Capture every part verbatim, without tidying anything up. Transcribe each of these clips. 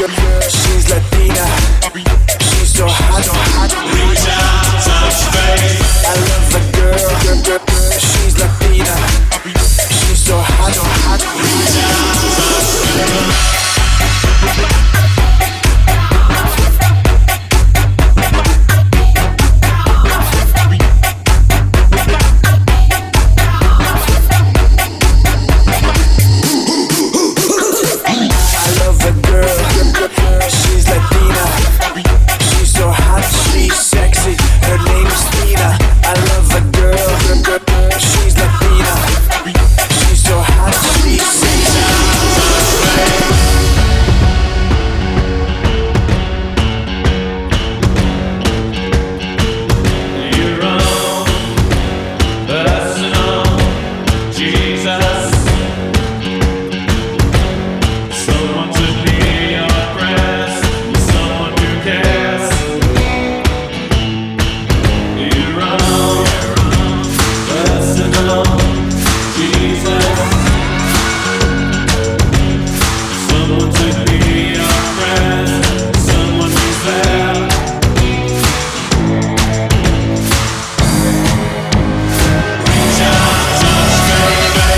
She's Latina. She's so hot, so hot. Reach out, touch base. I love a girl. She's Latina. She's so hot, so hot. Reach out, touch base.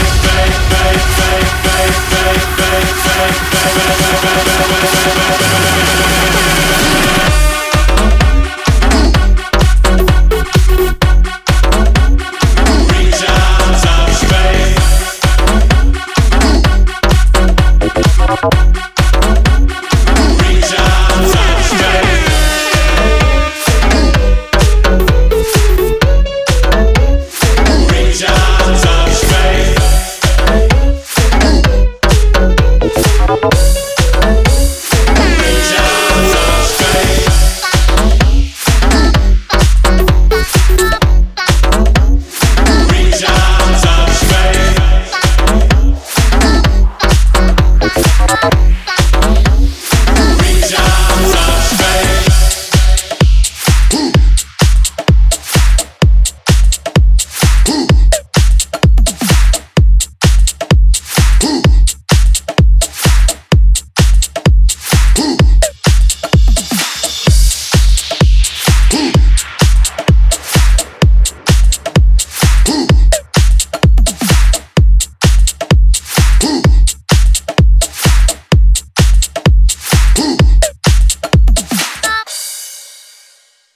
Baby, baby, baby, baby, baby, baby, baby, baby, baby, baby, baby, baby,